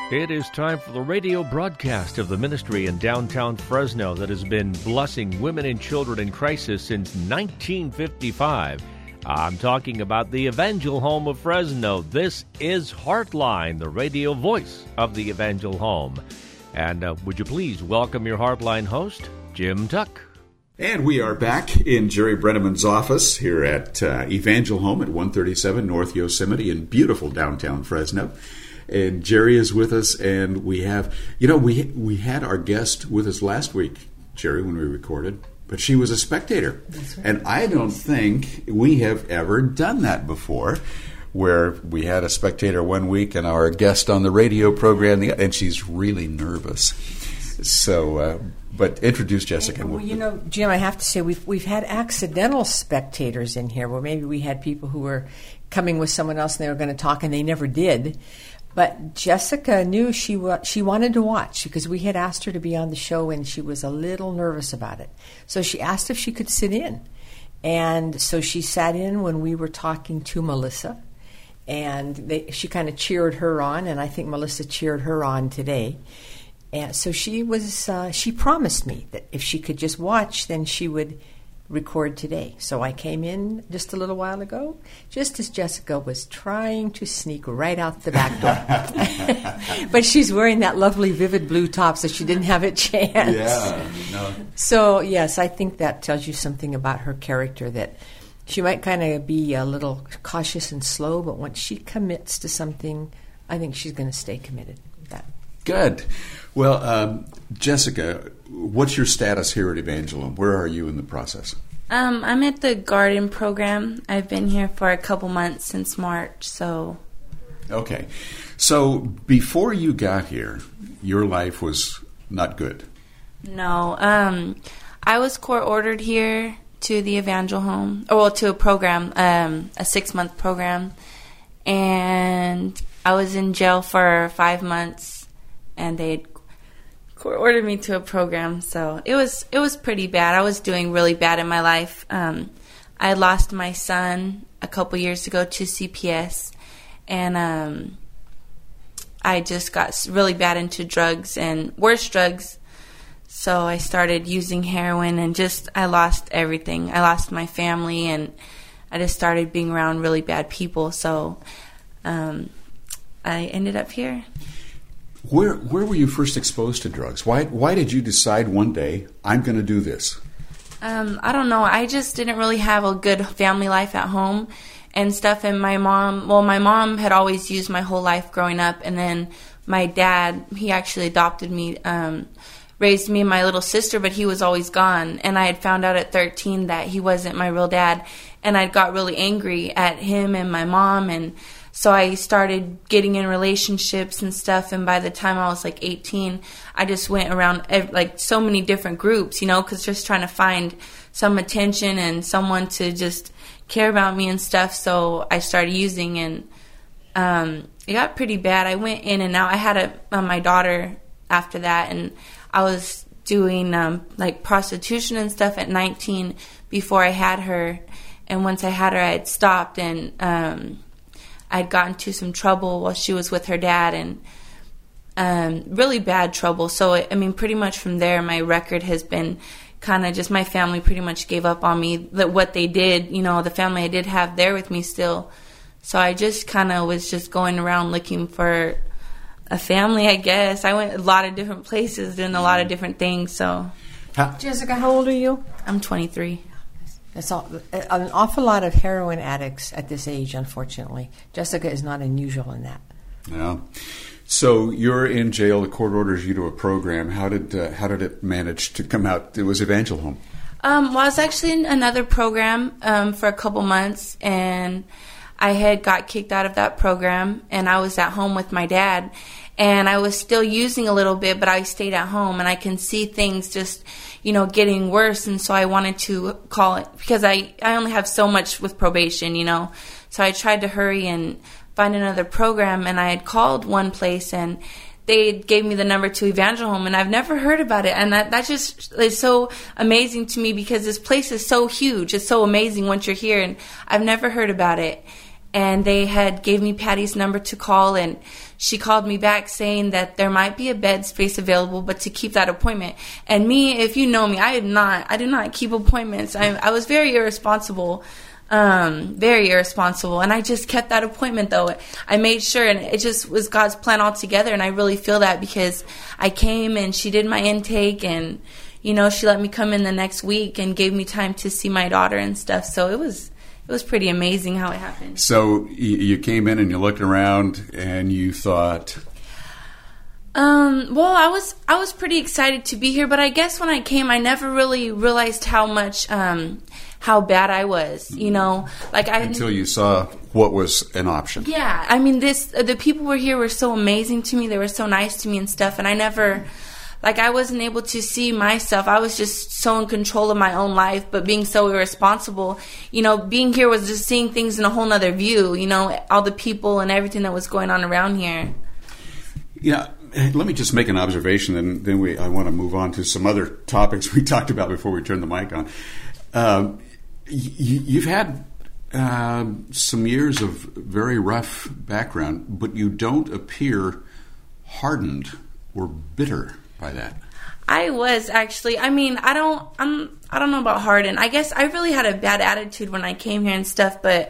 It is time for the radio broadcast of the ministry in downtown Fresno that has been blessing women and children in crisis since 1955. I'm talking about the Evangel Home of Fresno. This is Heartline, the radio voice of the Evangel Home. And would you please welcome your Heartline host, Jim Tuck. And we are back in Jerry Brenneman's office here at Evangel Home at 137 North Yosemite in beautiful downtown Fresno. And Jerry is with us, and we have, we had our guest with us last week, Jerry, when we recorded, but she was a spectator. That's right. And I don't think we have ever done that before, where we had a spectator one week and our guest on the radio program, and she's really nervous. So, but introduce Jessica. Well, Jim, I have to say we've had accidental spectators in here, where maybe we had people who were coming with someone else and they were going to talk and they never did. But Jessica knew she wanted to watch because we had asked her to be on the show and she was a little nervous about it. So she asked if she could sit in. And so she sat in when we were talking to Melissa. And she kind of cheered her on, and I think Melissa cheered her on today. And so she promised me that if she could just watch, then she would record today. So I came in just a little while ago, just as Jessica was trying to sneak right out the back door. But she's wearing that lovely vivid blue top, so she didn't have a chance. Yeah. No. So, yes, I think that tells you something about her character, that she might kind of be a little cautious and slow, but once she commits to something, I think she's going to stay committed. Good. Well, Jessica, what's your status here at Evangel? Where are you in the process? I'm at the garden program. I've been here for a couple months since March, so... Okay. So before you got here, your life was not good. No. I was court-ordered here to the Evangel Home, to a program, a 6-month program, and I was in jail for 5 months. And they ordered me to a program, so it was pretty bad. I was doing really bad in my life. I lost my son a couple years ago to CPS, and I just got really bad into drugs and worse drugs. So I started using heroin, and I lost everything. I lost my family, and I just started being around really bad people. So I ended up here. Where were you first exposed to drugs? Why did you decide one day, I'm going to do this? I don't know. I just didn't really have a good family life at home and stuff. And my mom had always used my whole life growing up. And then my dad, he actually adopted me, raised me and my little sister, but he was always gone. And I had found out at 13 that he wasn't my real dad. And I got really angry at him and my mom, and so I started getting in relationships and stuff, and by the time I was like 18, I just went around like so many different groups, because just trying to find some attention and someone to just care about me and stuff. So I started using, and it got pretty bad. I went in and out. I had my daughter after that, and I was doing like prostitution and stuff at 19 before I had her. And once I had her, I had stopped, and I'd gotten into some trouble while she was with her dad, and really bad trouble. So, pretty much from there, my record has been kind of just my family pretty much gave up on me. What they did, the family I did have there with me still. So I just kind of was just going around looking for a family, I guess. I went a lot of different places, doing a lot of different things. So, Jessica, how old are you? I'm 23. That's an awful lot of heroin addicts at this age, unfortunately. Jessica is not unusual in that. Yeah. So you're in jail. The court orders you to a program. How did it manage to come out? It was Evangel Home. I was actually in another program for a couple months, and I had got kicked out of that program, and I was at home with my dad. And I was still using a little bit, but I stayed at home, and I can see things just, getting worse. And so I wanted to call it, because I only have so much with probation, So I tried to hurry and find another program, and I had called one place, and they gave me the number to Evangel Home, and I've never heard about it. And that just is so amazing to me, because this place is so huge. It's so amazing once you're here, and I've never heard about it. And they had gave me Patty's number to call, and she called me back saying that there might be a bed space available, but to keep that appointment. And me, if you know me, I do not keep appointments. I was very irresponsible. And I just kept that appointment, though. I made sure, and it just was God's plan altogether, and I really feel that because I came and she did my intake, and she let me come in the next week and gave me time to see my daughter and stuff. So it was pretty amazing how it happened. So you came in and you looked around and you thought, well, I was pretty excited to be here, but I guess when I came, I never really realized how much how bad I was, until you saw what was an option. Yeah, I mean, the people who were here were so amazing to me. They were so nice to me and stuff, and I never, I wasn't able to see myself. I was just so in control of my own life, but being so irresponsible. Being here was just seeing things in a whole nother view. All the people and everything that was going on around here. Yeah. Let me just make an observation, and then I want to move on to some other topics we talked about before we turned the mic on. You've had some years of very rough background, but you don't appear hardened or bitter by that. I was actually. I mean, I don't know about hardened. I guess I really had a bad attitude when I came here and stuff, but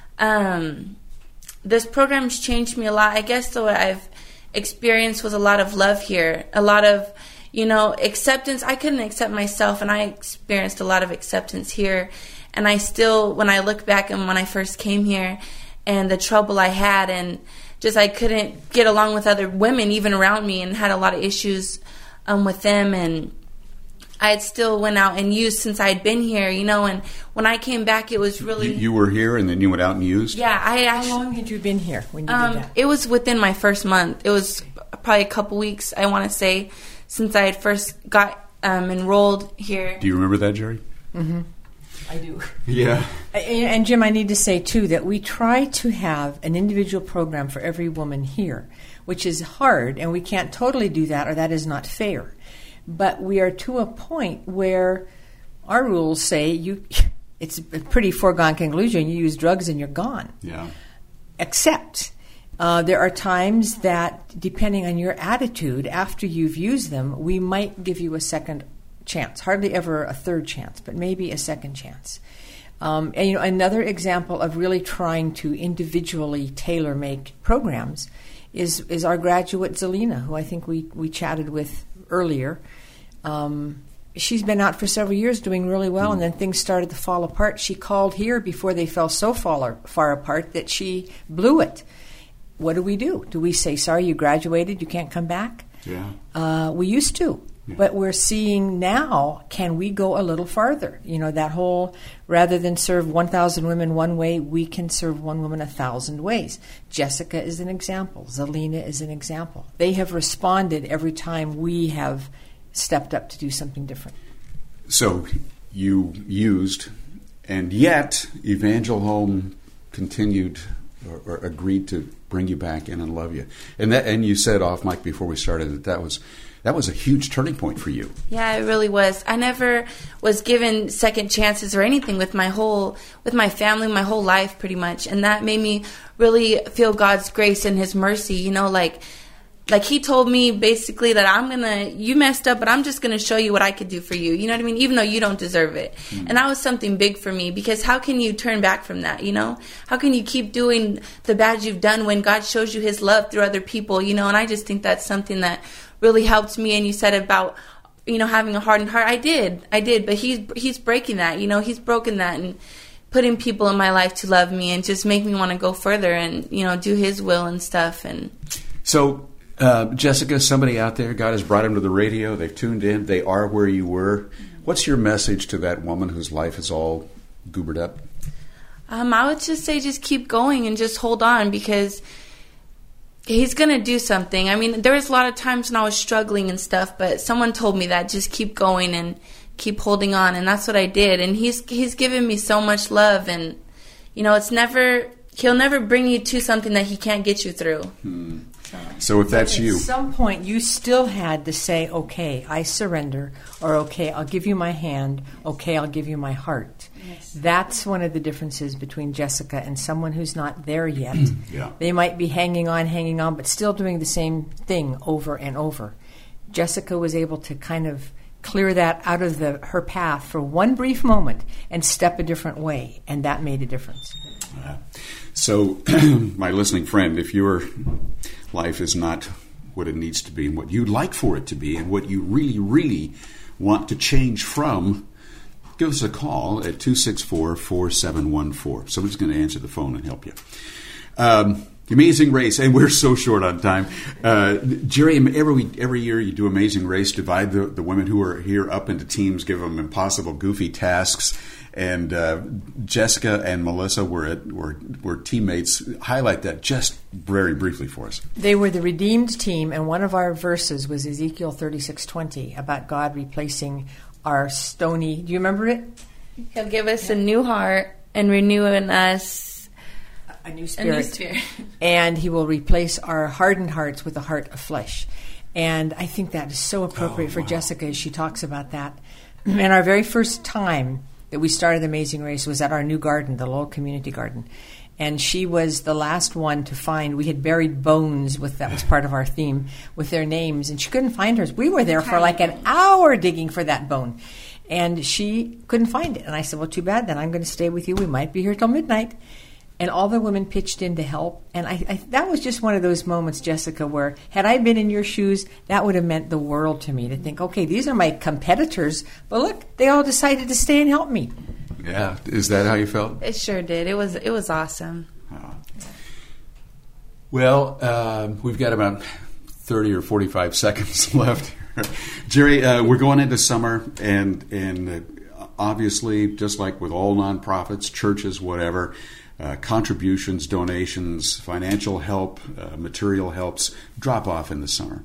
this program's changed me a lot. I guess though I've experienced was a lot of love here, a lot of acceptance. I couldn't accept myself, and I experienced a lot of acceptance here. And I still, when I look back and when I first came here and the trouble I had, and just I couldn't get along with other women even around me, and had a lot of issues with them, and I had still went out and used since I had been here, and when I came back, it was really... You were here and then you went out and used? Yeah, How long had you been here when you did that? It was within my first month. It was probably a couple weeks, I want to say, since I had first got enrolled here. Do you remember that, Jerry? Mm-hmm. I do. Yeah. And Jim, I need to say, too, that we try to have an individual program for every woman here, which is hard, and we can't totally do that, or that is not fair. But we are to a point where our rules say it's a pretty foregone conclusion. You use drugs and you're gone. Yeah. Except there are times that, depending on your attitude, after you've used them, we might give you a second chance. Hardly ever a third chance, but maybe a second chance. And another example of really trying to individually tailor-make programs is our graduate Zelina, who I think we chatted with earlier. She's been out for several years doing really well, and then things started to fall apart. She called here before they fell so far apart that she blew it. What do? Do we say, sorry, you graduated, you can't come back? Yeah. We used to. Yeah. But we're seeing now, can we go a little farther? That whole, rather than serve 1,000 women one way, we can serve one woman 1,000 ways. Jessica is an example. Zelina is an example. They have responded every time we have stepped up to do something different. So you used, and yet Evangel Home continued or agreed to bring you back in and love you. And you said off mic before we started that was a huge turning point for you. Yeah, it really was. I never was given second chances or anything with my family, my whole life pretty much. And that made me really feel God's grace and His mercy, like He told me basically that you messed up, but I'm just going to show you what I could do for you. You know what I mean? Even though you don't deserve it. Mm-hmm. And that was something big for me, because how can you turn back from that, How can you keep doing the bad you've done when God shows you His love through other people, And I just think that's something that really helped me. And you said about, having a hardened heart. I did, but he's breaking that, He's broken that and putting people in my life to love me and just make me want to go further and, do His will and stuff. And so, Jessica, somebody out there, God has brought them to the radio. They've tuned in. They are where you were. What's your message to that woman whose life is all goobered up? I would just say just keep going and just hold on, because He's going to do something. I mean, there was a lot of times when I was struggling and stuff, but someone told me that just keep going and keep holding on, and that's what I did. And He's given me so much love, and He'll never bring you to something that He can't get you through. Hmm. So if that's you, at some point you still had to say, okay, I surrender, or okay, I'll give you my hand, okay, I'll give you my heart. Yes. That's one of the differences between Jessica and someone who's not there yet. Yeah. They might be hanging on, but still doing the same thing over and over. Jessica was able to kind of clear that out of her path for one brief moment and step a different way, and that made a difference. So, my listening friend, if your life is not what it needs to be and what you'd like for it to be and what you really, really want to change from, give us a call at 264-4714. Somebody's going to answer the phone and help you. Amazing Race, and we're so short on time. Jerry, every year you do Amazing Race, divide the women who are here up into teams, give them impossible, goofy tasks. And Jessica and Melissa were teammates. Highlight that just very briefly for us. They were the redeemed team, and one of our verses was Ezekiel 36:20 about God replacing our stony. Do you remember it? He'll give us a new heart and renew in us a new spirit. And He will replace our hardened hearts with a heart of flesh. And I think that is so appropriate for Jessica as she talks about that. And our very first time that we started Amazing Race was at our new garden, the Lowell Community Garden. And she was the last one to find. We had buried bones that was part of our theme, with their names, and she couldn't find hers. We were there for like an hour digging for that bone, and she couldn't find it. And I said, well, too bad, then I'm going to stay with you. We might be here till midnight. And all the women pitched in to help. And I that was just one of those moments, Jessica, where had I been in your shoes, that would have meant the world to me, to think, okay, these are my competitors, but look, they all decided to stay and help me. Yeah. Is that how you felt? It sure did. It was awesome. Well, we've got about 30 or 45 seconds left. Jerry, we're going into summer, and obviously, just like with all nonprofits, churches, whatever, contributions, donations, financial help, material helps drop off in the summer.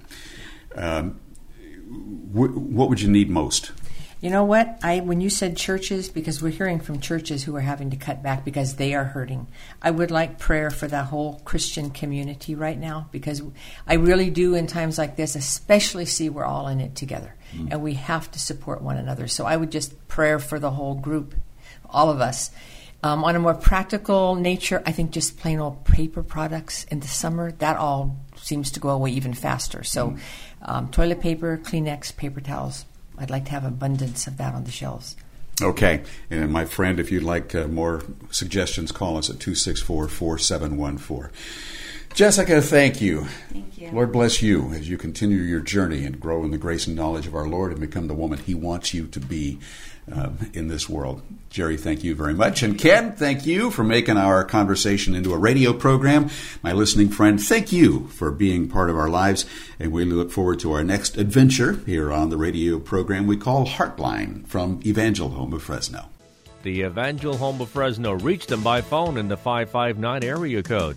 What would you need most? You know what? When you said churches, because we're hearing from churches who are having to cut back because they are hurting, I would like prayer for that whole Christian community right now, because I really do in times like this especially see we're all in it together, and we have to support one another. So I would just pray for the whole group, all of us. On a more practical nature, I think just plain old paper products in the summer, that all seems to go away even faster. So toilet paper, Kleenex, paper towels. I'd like to have abundance of that on the shelves. Okay. And my friend, if you'd like more suggestions, call us at 264-4714. Jessica, thank you. Thank you. Lord bless you as you continue your journey and grow in the grace and knowledge of our Lord and become the woman He wants you to be in this world. Jerry, thank you very much. And Ken, thank you for making our conversation into a radio program. My listening friend, thank you for being part of our lives. And we look forward to our next adventure here on the radio program we call Heartline from Evangel Home of Fresno. The Evangel Home of Fresno. Reach them by phone in the 559 area code,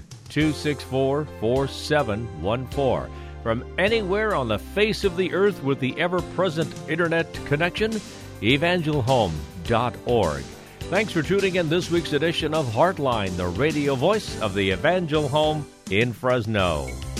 264-4714. From anywhere on the face of the earth with the ever-present internet connection, evangelhome.org. Thanks for tuning in this week's edition of Heartline, the radio voice of the Evangel Home in Fresno.